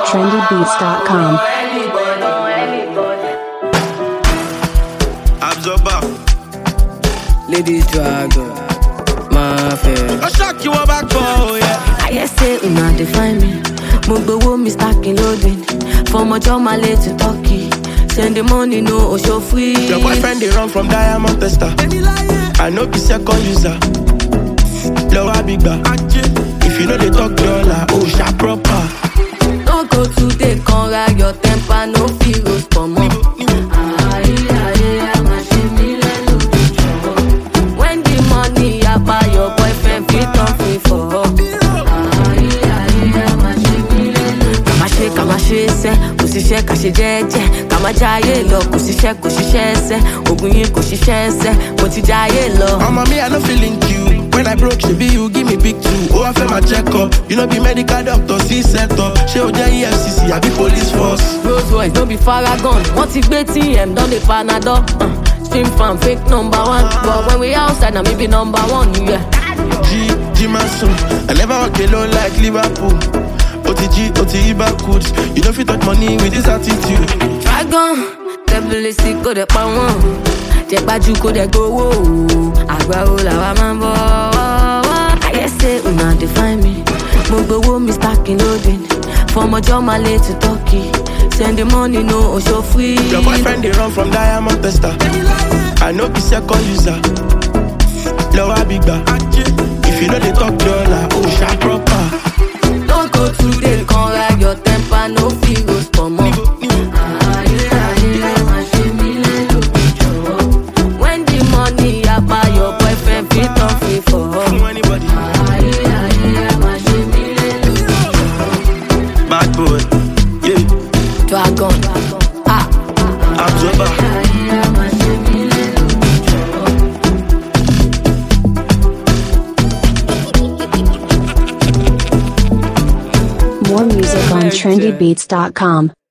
trendybeats.com. Absorber. Ladies Dragon, my fair. I shock you back for yeah. I just say una define me. Mugbo me stacking loading. From a job my late to Turkey. Send the money no show free. Your boyfriend they run from Diamond Tester. I know be second user. Lower big bar. If you know they talk dollar, oh sharp proper. No go today, can't ride your temper, no feels for more. When the money I buy your boyfriend fit on free for her. Kama ṣe se, kò ṣiṣẹ́ ká ṣe jẹ́jẹ́, ká má jáyé lọ, kò ṣiṣẹ́ kò ṣiṣẹ́ ẹsẹ̀, ogun yín kò ṣiṣẹ́ ẹsẹ̀, mo ti jáyé lọ. Mama me I no feeling you. When I broke, she be you give me big two. Oh I feel my check up. You know be medical doctor, see set up. She o jẹ́ EFCC, I be police force. Rolls Royce no be Faragon, wọ́n ti gbé TM don dey Panadol. Stream fan fake number one, but when we outside na me be number one, yeah. G Mason, I never walk alone like Liverpool. OTG, Ibakuds. You don't fit touch money with this attitude. Dragon, devil sick kò dẹ̀ pa wọ́n. Jẹ́ gbájú kò dẹ̀ gbowó. Àgbà wo làwa máa ń bọ̀? I guess say una define me. Mo gbowó mi stacking loading. From ọjọ́ máa late to Turkey. Send the money no show free. Your boyfriend they run from Diamond Tester. I know be second user. Lower big bar. If you know they talk dollar, oh sharp proper. Don't go today, can't ride your temper, no feels for more. When the money I buy your boyfriend fit on free for her. Bad boy, yeah. Dragon, Absorber. More music on trendybeats.com.